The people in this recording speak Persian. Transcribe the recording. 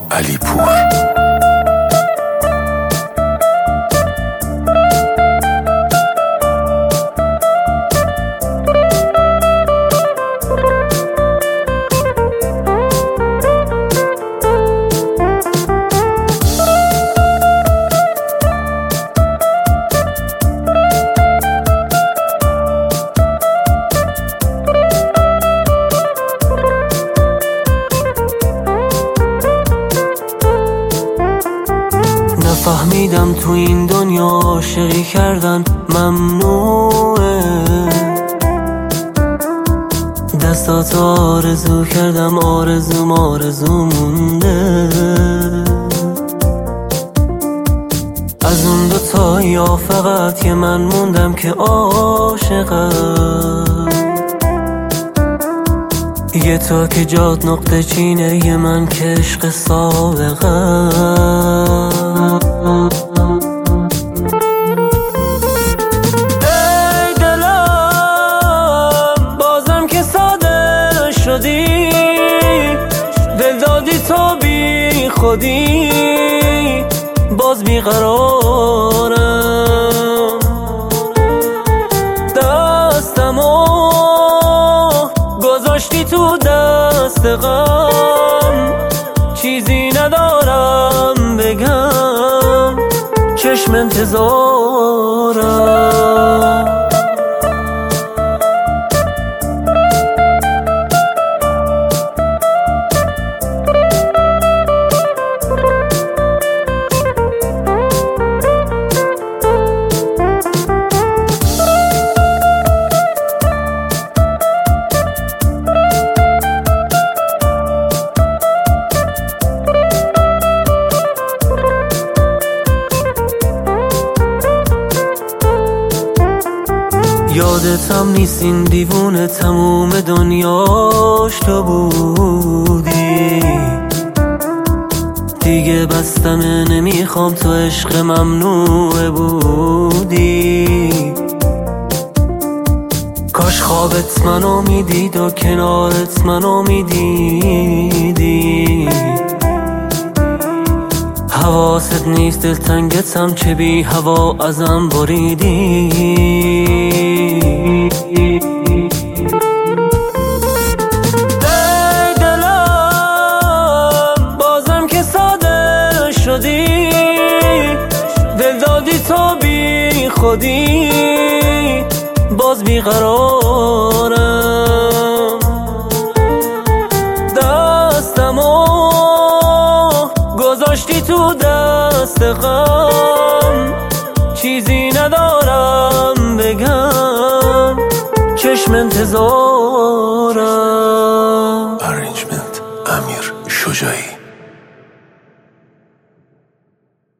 علیپور. فهمیدم تو این دنیا عاشقی کردن ممنوعه، دستات آرزو کردم، آرزوم آرزو مونده. از اون دوتا یا فقط یه من موندم که عاشقم، یه تو که جات نقطه چینه، یه من که عشق سابقم. ای دلم بازم که ساده شدی، دل دادی تو بی خودی، باز بیقرارم. دستمو گذاشتی تو دست غم، چیزی ندارم بگم، چشم انتظارم. یادتم نیست این دیوونه تموم دنیاش تو بودی، دیگه بستمه نمیخوام، تو عشق ممنوعه بودی. کاش خوابت منو میدید و کنارت منو میدیدی. حواست نیست دلتنگتم، چه بی هوا ازم بریدی. ای دلم بازم که ساده شدی، دل دادی تو بی خودی، باز بیقرارم. دستمو گذاشتی تو دست غم، چیزی ندارم بگم، چشم انتظارم. ارنجمنت امیر شجاعی.